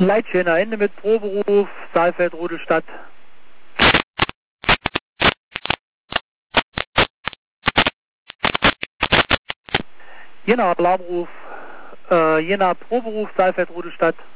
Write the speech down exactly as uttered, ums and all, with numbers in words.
Leitschäner, Ende mit Proberuf, Saalfeld, Rudelstadt. Jena, Alarmruf, äh, Jena, Proberuf, Saalfeld, Rudelstadt.